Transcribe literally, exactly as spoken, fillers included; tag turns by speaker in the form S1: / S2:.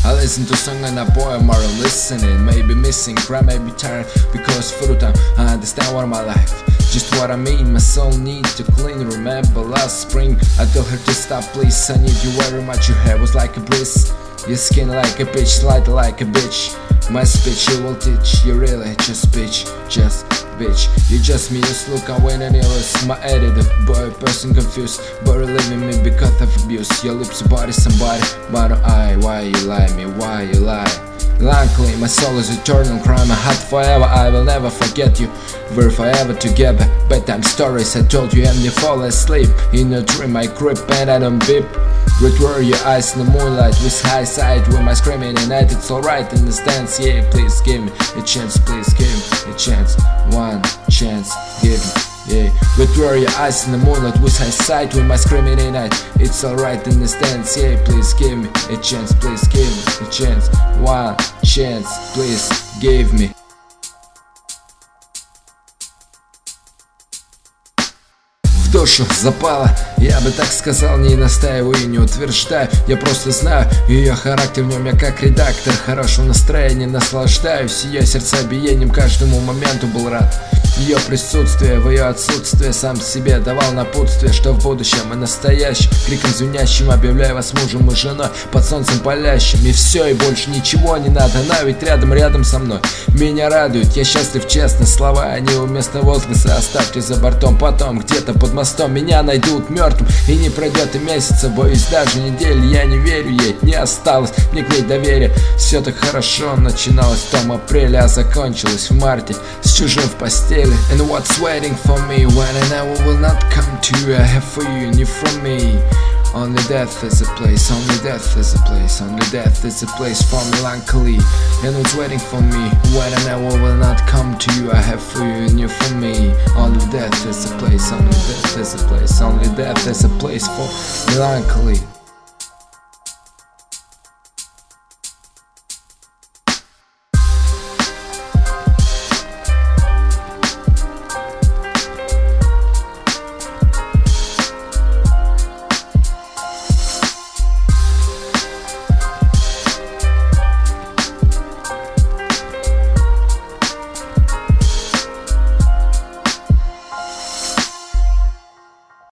S1: I listen to song and a poem or listening. Maybe missing, cry, maybe tired, because through time I understand what my life, just what I mean. My soul need to clean. Remember last spring I told her to stop, please. I need you very much. Your hair was like a breeze, your skin like a bitch, slide like a bitch. My speech you will teach. You really just bitch, just bitch. You just me, just look away and you lose my attitude. Boy, person confused, but leaving me because of abuse. Your lips, body, somebody, but I, why you lie me, why you lie? Luckily, my soul is eternal, crime I had forever, I will never forget you. We're forever together, bedtime stories I told you and you fall asleep. In a dream I creep and I don't beep. Red were your eyes in the moonlight with high side. With my screaming at night, it's alright in the stance. Yeah, please give me a chance, please give me a chance. One chance, give me. Yeah, but were your eyes in the moonlight with high sight. With my screaming at night, it's alright in the stance. Yeah, please give me a chance, please give me a chance. One chance, please give me. В душу запала, я бы так сказал, не настаиваю и не утверждаю. Я просто знаю ее характер, в нем я как редактор. Хорошего настроения наслаждаюсь, ее сердцебиением каждому моменту был рад. Ее присутствие, в ее отсутствие сам себе давал напутствие, что в будущем и настоящем криком звенящим объявляю вас мужем и женой под солнцем палящим. И все, и больше ничего не надо, она ведь рядом, рядом со мной. Меня радует, я счастлив, честно, слова они уместно возгласа оставьте за бортом. Потом где-то под мостом меня найдут мертвым, и не пройдет и месяца, боюсь даже недели. Я не верю ей, не осталось мне к ней доверия. Все так хорошо начиналось в том апреле, а закончилось в марте с чужим в постели. And what's waiting for me when I know will not come to you? I have for you and you from me. Only death is a place, only death is a place, only death is a place for melancholy. And what's waiting for me when I know will not come to you? I have for you and you from me. Only death is a place, only death is a place, only death is a place for melancholy.